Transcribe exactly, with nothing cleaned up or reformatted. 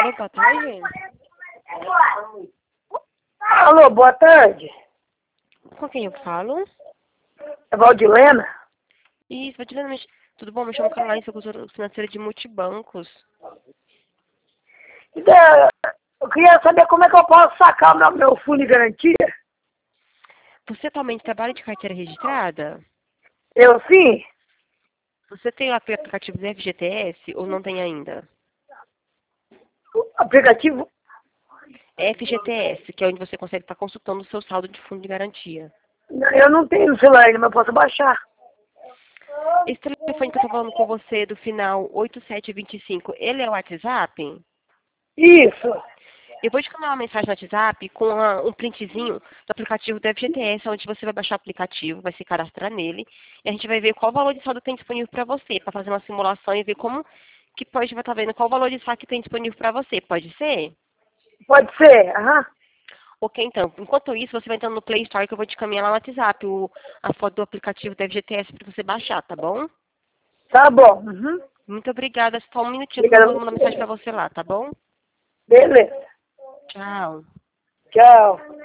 Oi, boa tarde. Alô, boa tarde. Com quem eu falo? É Valdilena? Isso, Valdilena, me... tudo bom? Me chamo Caroline, sou consultora financeira de multibancos. Então, eu queria saber como é que eu posso sacar o meu, meu fundo de garantia. Você atualmente trabalha de carteira registrada? Eu sim? Você tem o aplicativo do F G T S ou não tem ainda? O aplicativo? F G T S, que é onde você consegue estar consultando o seu saldo de fundo de garantia. Eu não tenho no celular ainda, mas eu posso baixar. Esse telefone que eu estou falando com você do final oito sete dois cinco, ele é o WhatsApp? Isso. Eu vou te mandar uma mensagem no WhatsApp com uma- um printzinho do aplicativo do F G T S, onde você vai baixar o aplicativo, vai se cadastrar nele, e a gente vai ver qual valor de saldo tem disponível para você, para fazer uma simulação e ver como que pode estar vendo qual valor de saque tem disponível para você. Pode ser? Pode ser, aham. Ok, então. Enquanto isso, você vai entrando no Play Store que eu vou te caminhar lá no WhatsApp o, a foto do aplicativo do F G T S para você baixar, tá bom? Tá bom. Uhum. Muito obrigada. Só um minutinho que eu Obrigada a vou mandar mensagem você. para você lá, tá bom? Beleza. Tchau. Tchau.